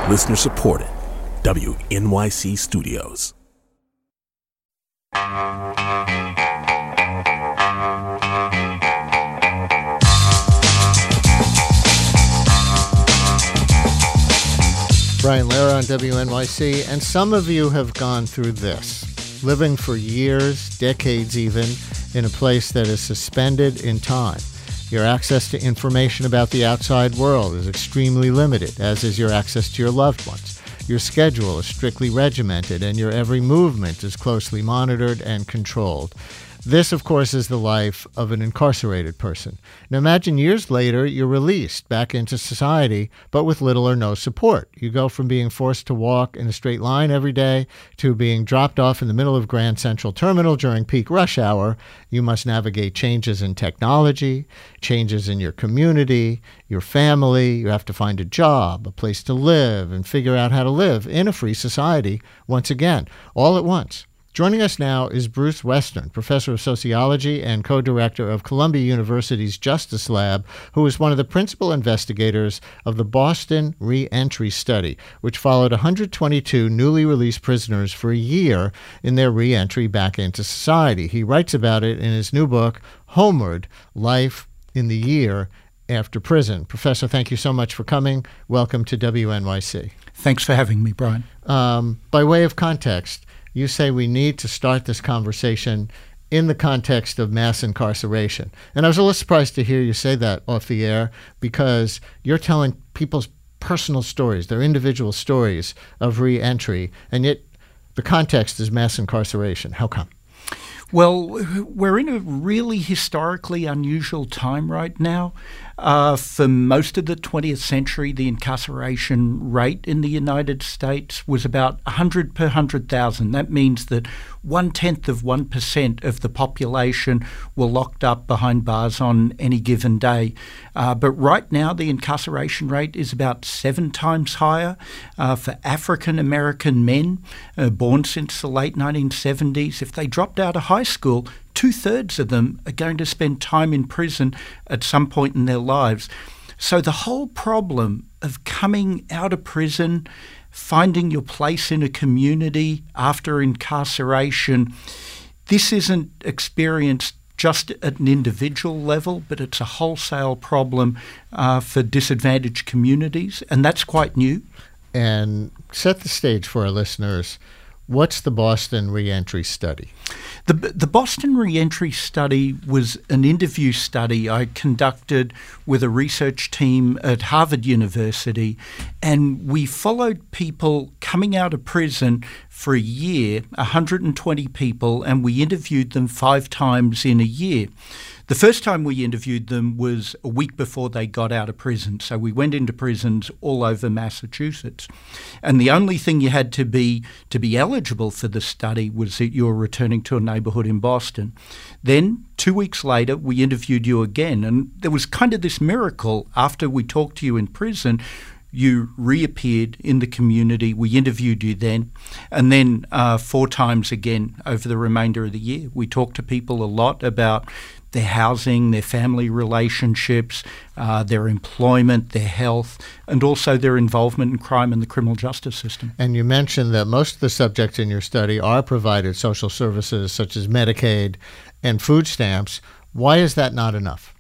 Listener supported. WNYC Studios. Brian Lehrer on WNYC, and some of you have gone through this, living for years, decades even, in a place that is suspended in time. Your access to information about the outside world is extremely limited, as is your access to your loved ones. Your schedule is strictly regimented, and your every movement is closely monitored and controlled. This, of course, is the life of an incarcerated person. Now imagine years later, you're released back into society, but with little or no support. You go from being forced to walk in a straight line every day to being dropped off in the middle of Grand Central Terminal during peak rush hour. You must navigate changes in technology, changes in your community, your family. You have to find a job, a place to live, and figure out how to live in a free society once again, all at once. Joining us now is Bruce Western, professor of sociology and co-director of Columbia University's Justice Lab, who is one of the principal investigators of the Boston Reentry Study, which followed 122 newly released prisoners for a year in their reentry back into society. He writes about it in his new book, Homeward: Life in the Year After Prison. Professor, thank you so much for coming. Welcome to WNYC. Thanks for having me, Brian. By way of context, you say we need to start this conversation in the context of mass incarceration. And I was a little surprised to hear you say that off the air, because you're telling people's personal stories, their individual stories of re-entry, and yet the context is mass incarceration. How come? Well, we're in a really historically unusual time right now. For most of the 20th century, the incarceration rate in the United States was about 100 per 100,000. That means that 0.1% of the population were locked up behind bars on any given day. But right now, the incarceration rate is about 7 times higher for African American men born since the late 1970s. If they dropped out of high school, 2/3 of them are going to spend time in prison at some point in their lives. So the whole problem of coming out of prison, finding your place in a community after incarceration, this isn't experienced just at an individual level, but it's a wholesale problem for disadvantaged communities, and that's quite new. And set the stage for our listeners. What's the Boston Reentry Study? The Boston Reentry Study was an interview study I conducted with a research team at Harvard University, and we followed people coming out of prison for a year, 120 people, and we interviewed them 5 times in a year. The first time we interviewed them was a week before they got out of prison. So we went into prisons all over Massachusetts. And the only thing you had to be eligible for the study was that you were returning to a neighborhood in Boston. Then 2 weeks later, we interviewed you again. And there was kind of this miracle. After we talked to you in prison, you reappeared in the community. We interviewed you then. And then 4 times again over the remainder of the year. We talked to people a lot about their housing, their family relationships, their employment, their health, and also their involvement in crime and the criminal justice system. And you mentioned that most of the subjects in your study are provided social services such as Medicaid and food stamps. Why is that not enough?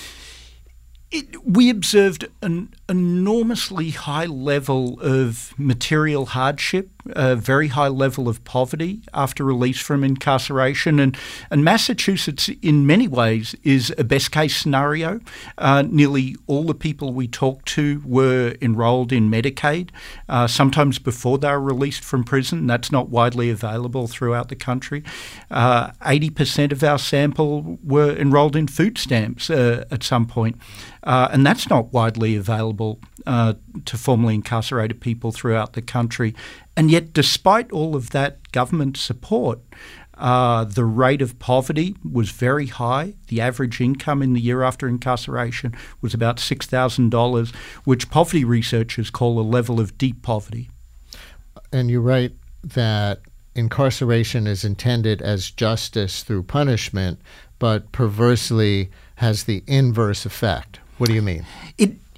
We observed an enormously high level of material hardship, a very high level of poverty after release from incarceration. And Massachusetts, in many ways, is a best-case scenario. Nearly all the people we talked to were enrolled in Medicaid, sometimes before they were released from prison. That's not widely available throughout the country. 80% of our sample were enrolled in food stamps at some point. And that's not widely available to formerly incarcerated people throughout the country. And yet, despite all of that government support, the rate of poverty was very high. The average income in the year after incarceration was about $6,000, which poverty researchers call a level of deep poverty. And you write that incarceration is intended as justice through punishment, but perversely has the inverse effect. What do you mean? It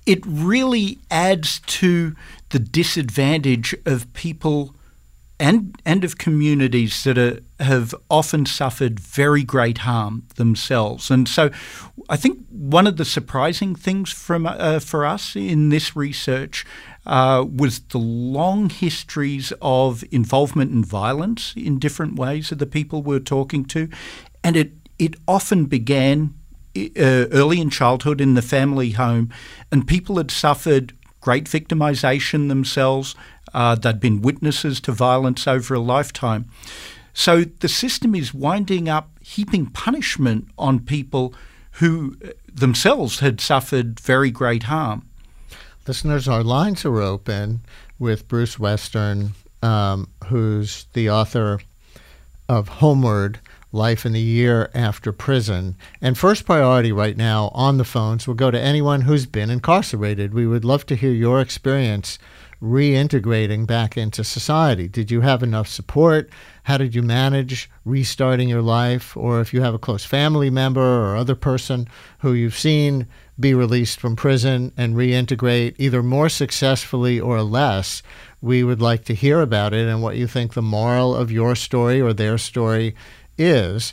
it really adds to the disadvantage of people and of communities that have often suffered very great harm themselves. And so I think one of the surprising things for us in this research was the long histories of involvement in violence in different ways of the people we're talking to. And it often began early in childhood in the family home, and people had suffered great victimization themselves. They'd been witnesses to violence over a lifetime. So the system is winding up heaping punishment on people who themselves had suffered very great harm. Listeners, our lines are open with Bruce Western, who's the author of Homeward, Life in the Year After Prison. And first priority right now on the phones will go to anyone who's been incarcerated. We would love to hear your experience reintegrating back into society. Did you have enough support? How did you manage restarting your life? Or if you have a close family member or other person who you've seen be released from prison and reintegrate either more successfully or less, we would like to hear about it and what you think the moral of your story or their story is.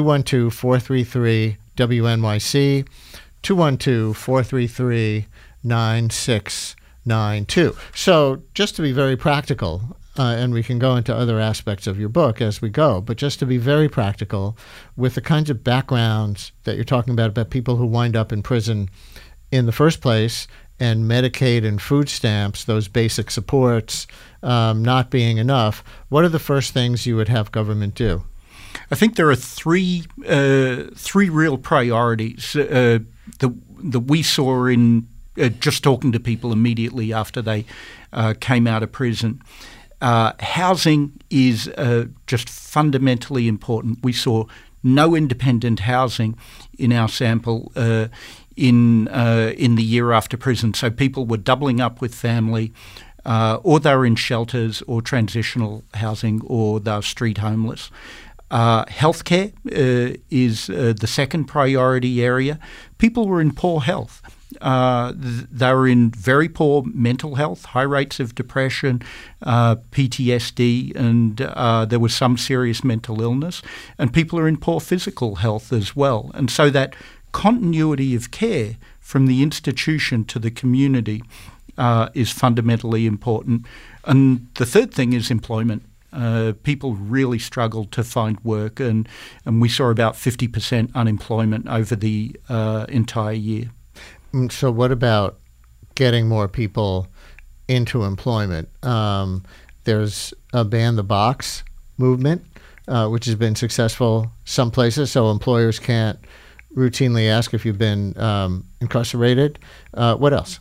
212-433-WNYC, 212-433-9692. So just to be very practical, and we can go into other aspects of your book as we go, but just to be very practical with the kinds of backgrounds that you're talking about people who wind up in prison in the first place, and Medicaid and food stamps, those basic supports, not being enough, what are the first things you would have government do? I think there are three real priorities that we saw in just talking to people immediately after they came out of prison. Housing is just fundamentally important. We saw no independent housing in our sample in the year after prison. So people were doubling up with family, or they were in shelters or transitional housing, or they were street homeless. Healthcare is the second priority area. People were in poor health. They were in very poor mental health, high rates of depression, PTSD, and there was some serious mental illness. And people are in poor physical health as well. And so that continuity of care from the institution to the community is fundamentally important. And the third thing is employment. People really struggled to find work, and we saw about 50% unemployment over the entire year. So what about getting more people into employment? There's a Ban the Box movement, which has been successful some places, so employers can't routinely ask if you've been incarcerated. What else?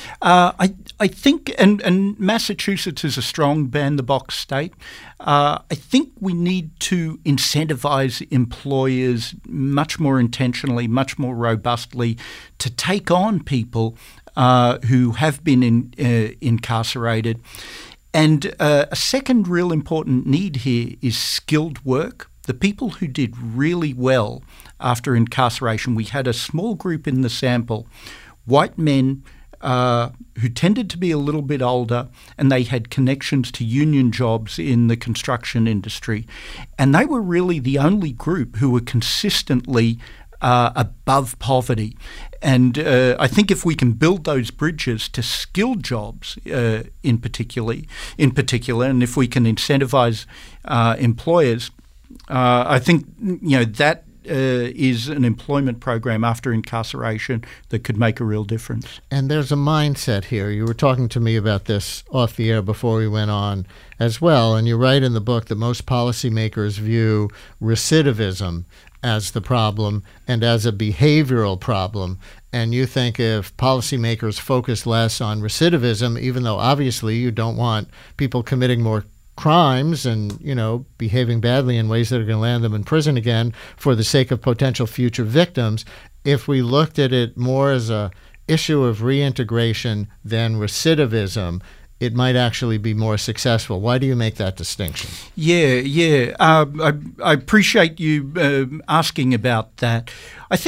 I think, and Massachusetts is a strong ban-the-box state. I think we need to incentivize employers much more intentionally, much more robustly to take on people who have been incarcerated. And a second real important need here is skilled work. The people who did really well after incarceration, we had a small group in the sample, white men who tended to be a little bit older, and they had connections to union jobs in the construction industry. And they were really the only group who were consistently above poverty. And I think if we can build those bridges to skilled jobs in particular, and if we can incentivize employers, I think that is an employment program after incarceration that could make a real difference. And there's a mindset here. You were talking to me about this off the air before we went on as well, and you write in the book that most policymakers view recidivism as the problem and as a behavioral problem. And you think if policymakers focus less on recidivism, even though obviously you don't want people committing more crimes and, behaving badly in ways that are going to land them in prison again for the sake of potential future victims, if we looked at it more as a issue of reintegration than recidivism, it might actually be more successful. Why do you make that distinction? Yeah. I appreciate you asking about that. I think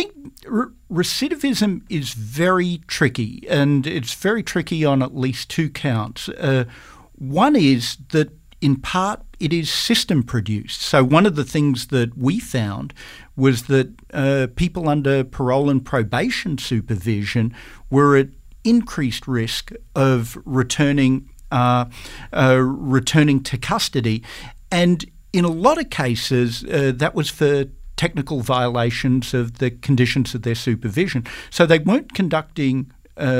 Recidivism is very tricky, and it's very tricky on at least two counts. One is that in part it is system produced. So one of the things that we found was that people under parole and probation supervision were at increased risk of returning to custody, and in a lot of cases that was for technical violations of the conditions of their supervision. So they weren't conducting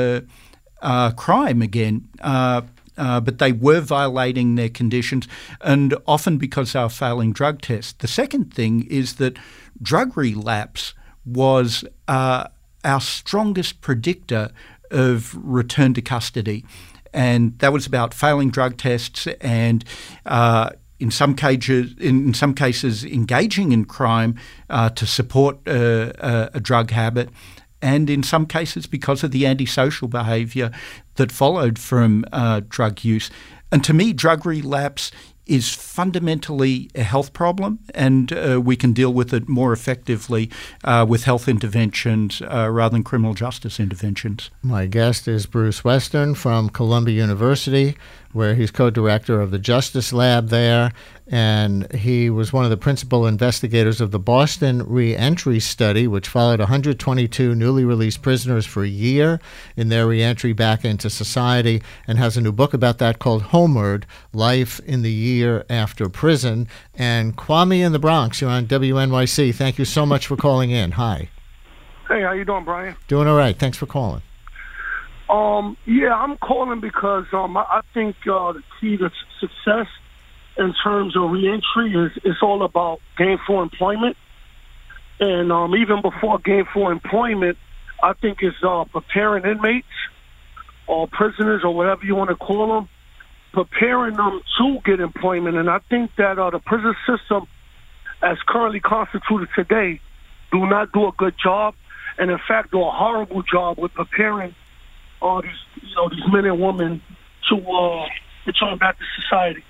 crime again, but they were violating their conditions, and often because they were failing drug tests. The second thing is that drug relapse was our strongest predictor of return to custody. And that was about failing drug tests and in some cases, engaging in crime to support a drug habit, and in some cases because of the antisocial behaviour that followed from drug use. And to me, drug relapse is fundamentally a health problem, and we can deal with it more effectively with health interventions rather than criminal justice interventions. My guest is Bruce Western from Columbia University, where he's co-director of the Justice Lab there, and he was one of the principal investigators of the Boston Reentry Study, which followed 122 newly released prisoners for a year in their reentry back into society, and has a new book about that called Homeward, Life in the Year After Prison. And Kwame in the Bronx, you're on WNYC. Thank you so much for calling in. Hi. Hey, how you doing, Brian? Doing all right. Thanks for calling. Yeah, I'm calling because I think the key to success in terms of reentry is all about gainful employment. And even before gainful employment, I think it's preparing inmates or prisoners or whatever you want to call them, preparing them to get employment. And I think that the prison system, as currently constituted today, do not do a good job, and in fact do a horrible job with preparing these men and women to return back to society.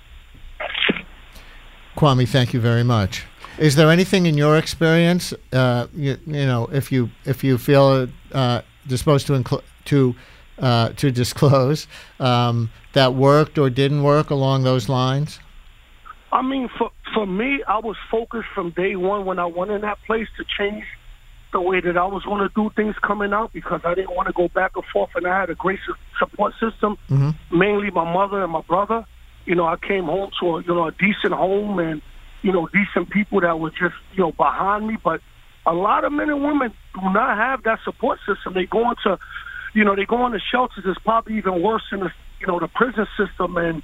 Kwame, thank you very much. Is there anything in your experience, if you feel disposed to disclose that worked or didn't work along those lines? I mean, for me, I was focused from day one when I went in that place to change the way that I was going to do things coming out, because I didn't want to go back and forth, and I had a great support system, mainly my mother and my brother. I came home to a decent home and, decent people that were just, behind me. But a lot of men and women do not have that support system. They go into, they go into shelters. It's probably even worse than the prison system. And,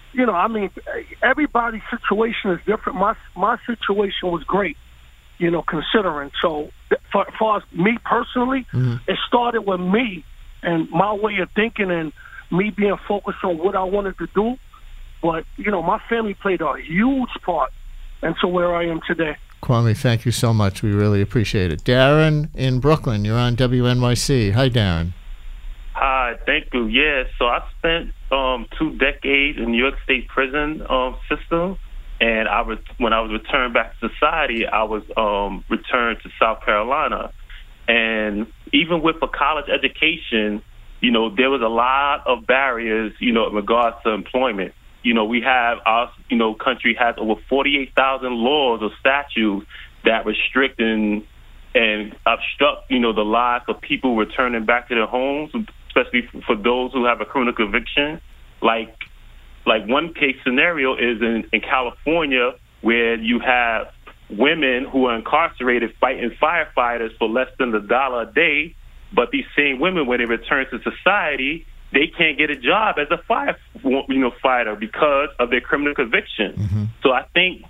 everybody's situation is different. My situation was great, considering. So for us, me personally, it started with me and my way of thinking and me being focused on what I wanted to do. But, my family played a huge part into where I am today. Kwame, thank you so much. We really appreciate it. Darren in Brooklyn, you're on WNYC. Hi, Darren. Hi, thank you. Yeah, so I spent 2 decades in New York State prison system, and when I was returned back to society, I was returned to South Carolina. And even with a college education, there was a lot of barriers, in regards to employment. We have our, country has over 48,000 laws or statutes that restrict and obstruct, the lives of people returning back to their homes, especially for those who have a criminal conviction. Like one case scenario is in California, where you have women who are incarcerated fighting firefighters for less than $1 a day, but these same women, when they return to society, they can't get a job as a fighter because of their criminal conviction. So I think,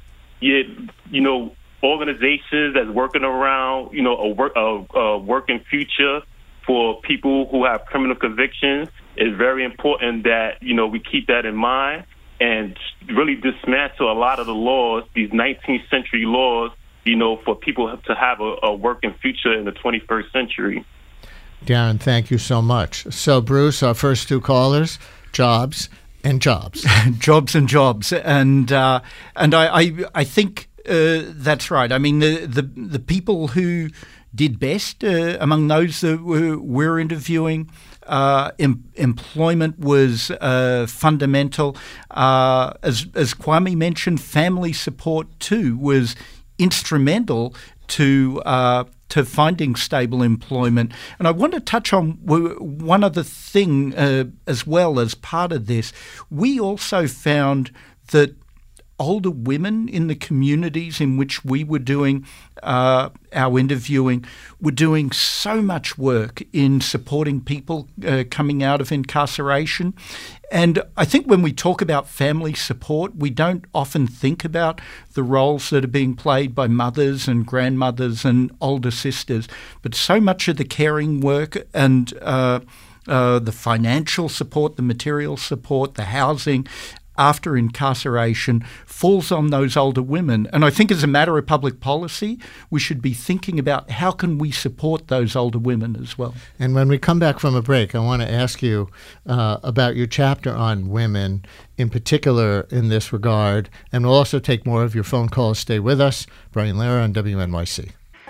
organizations that's working around, a working future for people who have criminal convictions is very important that, we keep that in mind and really dismantle a lot of the laws, these 19th century laws, for people to have a working future in the 21st century. Darren, thank you so much. So, Bruce, our first 2 callers, jobs and jobs. Jobs and jobs. And I think that's right. I mean, the people who, did best among those that we're interviewing. Employment was fundamental. As Kwame mentioned, family support too was instrumental to finding stable employment. And I want to touch on one other thing as well as part of this. We also found that older women in the communities in which we were doing our interviewing were doing so much work in supporting people coming out of incarceration. And I think when we talk about family support, we don't often think about the roles that are being played by mothers and grandmothers and older sisters. But so much of the caring work and the financial support, the material support, the housing after incarceration falls on those older women. And I think as a matter of public policy, we should be thinking about how can we support those older women as well. And when we come back from a break, I want to ask you about your chapter on women, in particular in this regard. And we'll also take more of your phone calls. Stay with us. Brian Lehrer on WNYC.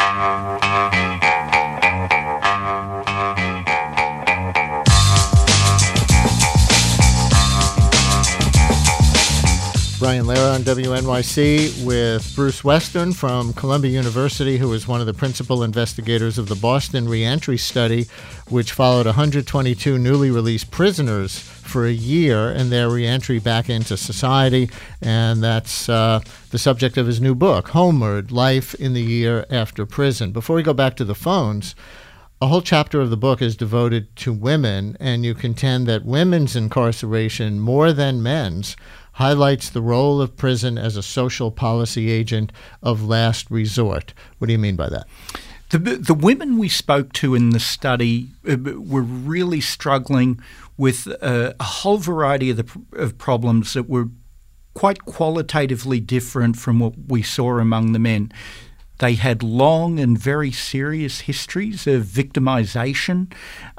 Brian Lehrer on WNYC with Bruce Western from Columbia University, who is one of the principal investigators of the Boston Reentry Study, which followed 122 newly released prisoners for a year and their reentry back into society. And that's the subject of his new book, Homeward: Life in the Year After Prison. Before we go back to the phones, a whole chapter of the book is devoted to women, and you contend that women's incarceration, more than men's, highlights the role of prison as a social policy agent of last resort. What do you mean by that? The women we spoke to in the study were really struggling with a whole variety of problems that were quite qualitatively different from what we saw among the men. They had long and very serious histories of victimization.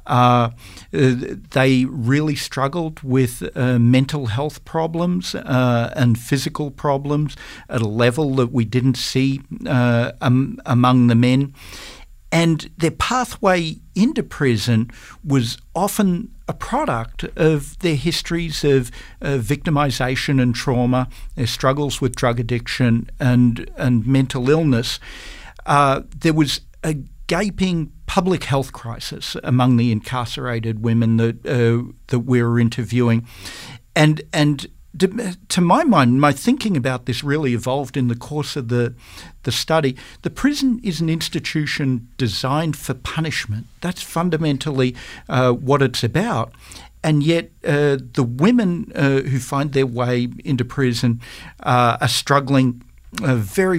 They really struggled with mental health problems and physical problems at a level that we didn't see among the men. And their pathway into prison was often a product of their histories of victimization and trauma, their struggles with drug addiction and mental illness. There was a gaping public health crisis among the incarcerated women that we were interviewing. And to my mind, my thinking about this really evolved in the course of the study. The prison is an institution designed for punishment. That's fundamentally what it's about. And yet the women who find their way into prison are struggling very,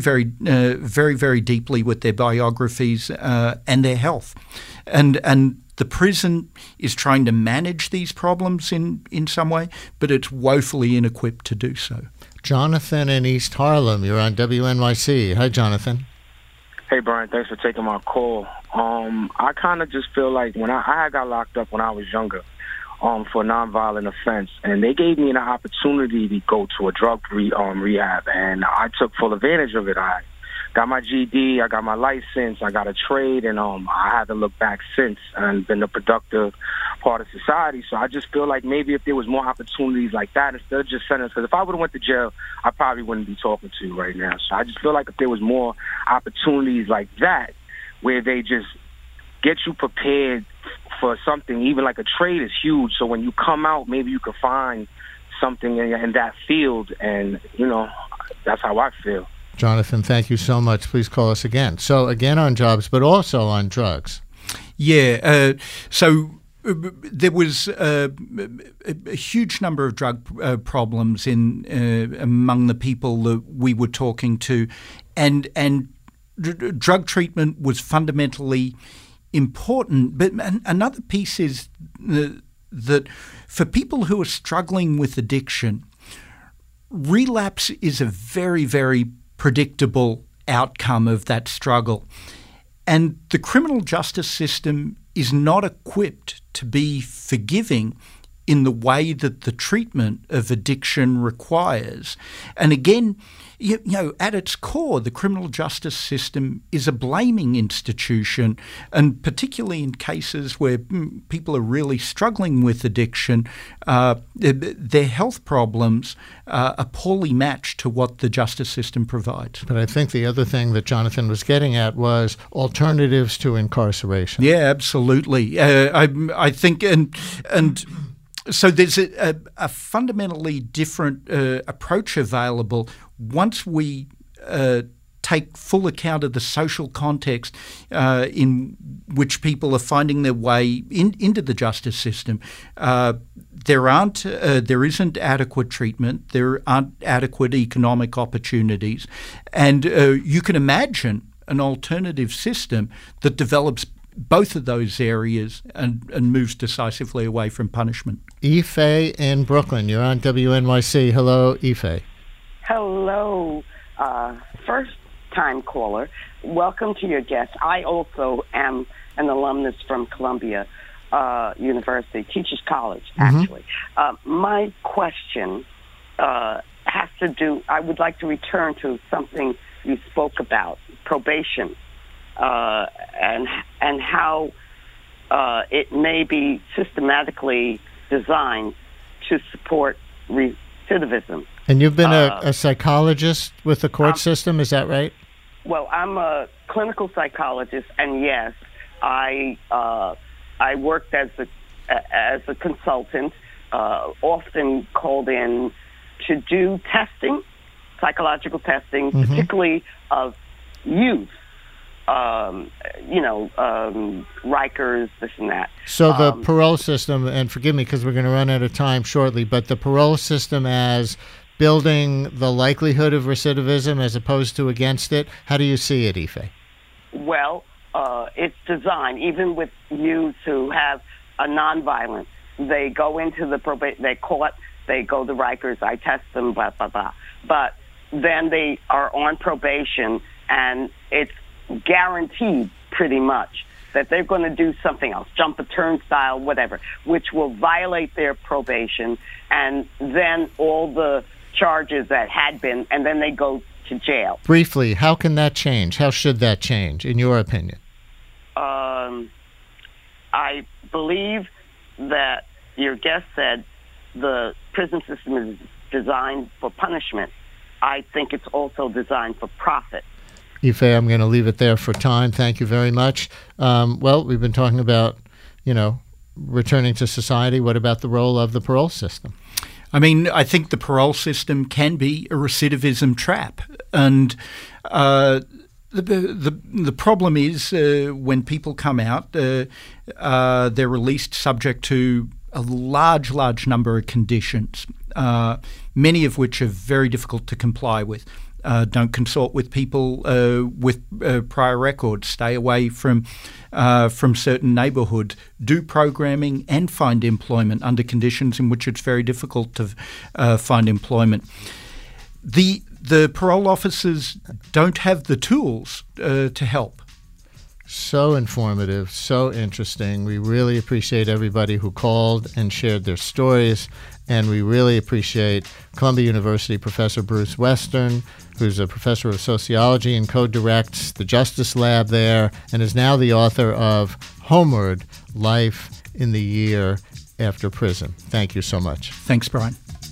very deeply with their biographies and their health. And the prison is trying to manage these problems in some way, but it's woefully inequipped to do so. Jonathan in East Harlem, you're on WNYC. Hi, Jonathan. Hey, Brian, thanks for taking my call. I kind of just feel like when I got locked up when I was younger for a nonviolent offense, and they gave me an opportunity to go to a drug rehab, and I took full advantage of it. I got my GED, I got my license, I got a trade, and I haven't looked back since and been a productive part of society. So I just feel like maybe if there was more opportunities like that instead of just sentence, because if I would have went to jail, I probably wouldn't be talking to you right now. So I just feel like if there was more opportunities like that where they just get you prepared for something, even like a trade is huge. So when you come out, maybe you could find something in that field, and, you know, that's how I feel. Jonathan, thank you so much. Please call us again. So again on jobs, but also on drugs. Yeah. So there was a huge number of drug problems among the people that we were talking to, and drug treatment was fundamentally important. But another piece is that for people who are struggling with addiction, relapse is a very, very predictable outcome of that struggle. And the criminal justice system is not equipped to be forgiving in the way that the treatment of addiction requires. And again, you know, at its core, the criminal justice system is a blaming institution, and particularly in cases where people are really struggling with addiction, their health problems are poorly matched to what the justice system provides. But I think the other thing that Jonathan was getting at was alternatives to incarceration. Yeah, absolutely. I think, and so there's a fundamentally different approach available once we take full account of the social context in which people are finding their way into the justice system. There isn't adequate treatment. There aren't adequate economic opportunities, and you can imagine an alternative system that develops both of those areas and moves decisively away from punishment. Ife in Brooklyn, you're on WNYC. Hello, Ife. Hello, first-time caller. Welcome to your guest. I also am an alumnus from Columbia University, Teachers College, actually. My question has to do, I would like to return to something you spoke about, probation. And how it may be systematically designed to support recidivism. And you've been a psychologist with the court system, is that right? Well, I'm a clinical psychologist, and yes, I worked as a consultant, often called in to do testing, psychological testing, particularly of youth. Rikers, this and that. So the parole system, and forgive me because we're going to run out of time shortly, but the parole system as building the likelihood of recidivism as opposed to against it, how do you see it, Ife? Well, it's designed, even with youths who have a nonviolent, they go into the probation, they're caught, they go to Rikers, I test them, blah, blah, blah. But then they are on probation, and it's guaranteed pretty much that they're going to do something else, jump a turnstile, whatever, which will violate their probation, and then all the charges that had been, and then they go to jail. Briefly, how can that change? How should that change, in your opinion? I believe that your guest said the prison system is designed for punishment. I think it's also designed for profit. Ife, I'm going to leave it there for time. Thank you very much. Well, we've been talking about, returning to society. What about the role of the parole system? I mean, I think the parole system can be a recidivism trap. And the problem is when people come out, they're released subject to a large number of conditions, many of which are very difficult to comply with. Don't consort with people with prior records. Stay away from certain neighbourhoods. Do programming and find employment under conditions in which it's very difficult to find employment. The parole officers don't have the tools to help. So informative, so interesting. We really appreciate everybody who called and shared their stories, and we really appreciate Columbia University Professor Bruce Western, who's a professor of sociology and co-directs the Justice Lab there, and is now the author of Homeward: Life in the Year After Prison. Thank you so much. Thanks, Brian.